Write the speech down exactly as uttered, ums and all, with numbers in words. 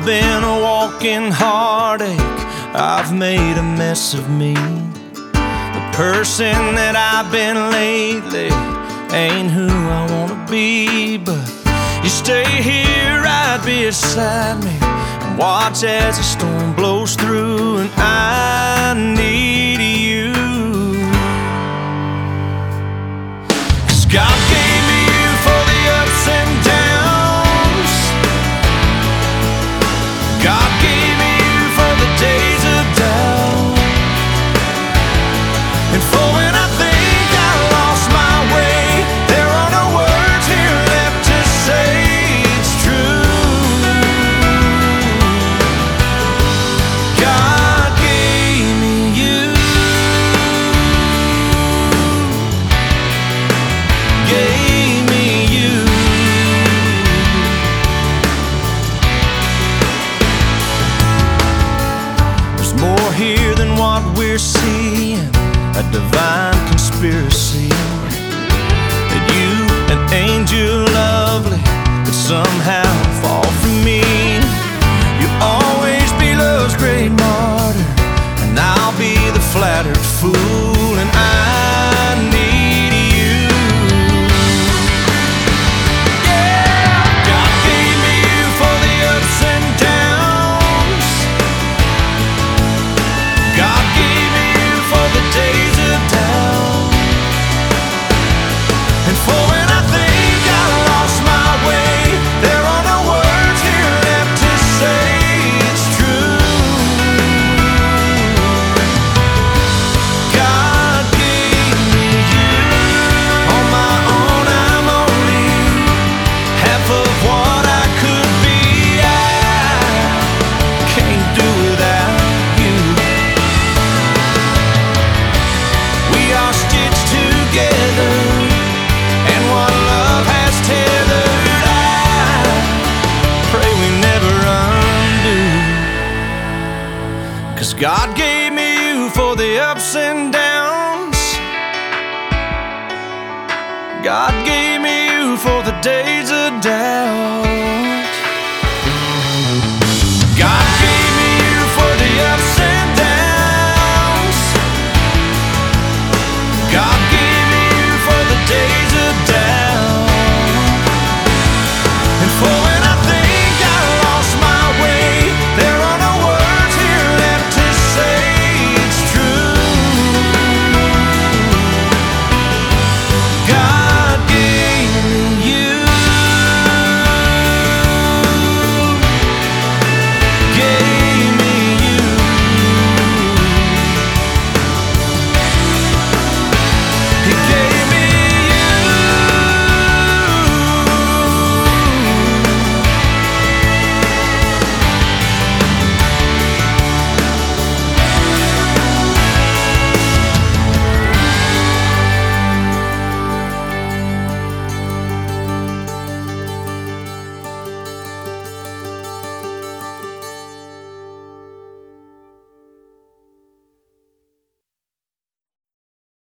I've been a walking heartache, I've made a mess of me. The person that I've been lately ain't who I wanna be. But you stay here right beside me and watch as the storm blows through, and I need you. 'Cause God gave me you for the ups and downs. God gave me you for the days of doubt, and for when I think I lost my way, there are no words here left to say it's true. God gave me you, gave me you. There's more here than what we're seeing, a divine conspiracy, that you, an angel lovely, could somehow fall for me. You'll always be love's great martyr, and I'll be the flattered fool, and I need you. Yeah, God gave me you for the ups and downs. God gave me you for the days of doubt, and for when I think I lost my way, there are no words here left to say it's true. God gave me you. On my own I'm only half of what I could be. I can't do without you. We are stitched together, and what love has tethered, I pray we never undo. 'Cause God gave me you for the ups and downs. God gave me you for the days of doubt.